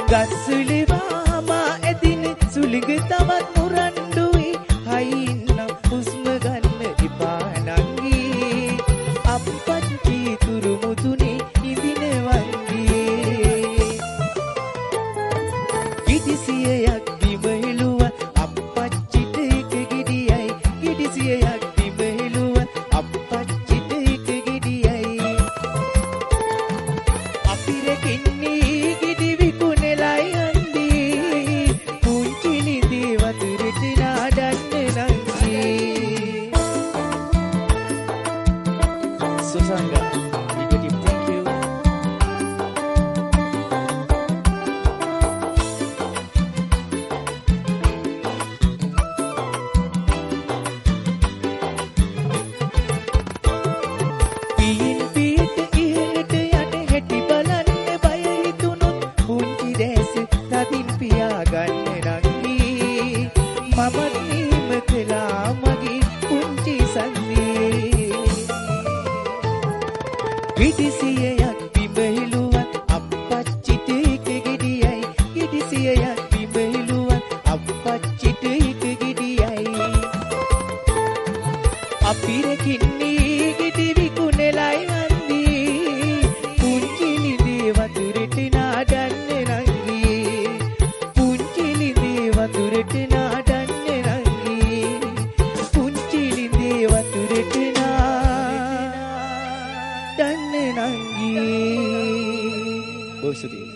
ගස්සුලිවා මා එදින සුලිඟ තවත් මුරණ්ඩුයි හයින්නම් හුස්ම ගන්න එපා නංගී අප්පච්චි තුරුමුතුනේ ඉඳින වංගී කිදිසියක් බිම හෙළුව අප්පච්චිට එක ගෙඩියයි කිදිසියක් බිම හෙළුව අප්පච්චිට එක ගෙඩියයි අපිරකින්නේ ගෙඩි විකුණලයි හන්දී පුංචි නිදි වතුරට නාඩන්න නංගී Susanga negative thank you පියින් පිට ඉහළට යට හැටි බලන්න බය හිතුනොත් පුංචි දැස තදින් පියාගන්න නංගී මම නීම කළා මගේ පුංචි සල්ලි කිදිසියක් බිම හෙළුවත් අප්පච්චිට එක ගෙඩියයි කිදිසියක් බිම හෙළුවත් අප්පච්චිට එක ගෙඩියයි අපිරකින්නේ ගෙඩි විකුණලයි හන්දී පුංචි නිදි වතුරට නාඩන්න නංගී පුංචි නිදි වතුරට නාඩන්න නංගී පුංචි නිදි වතුරට නාඩන්න නංගී බොහොම ස්තුතියි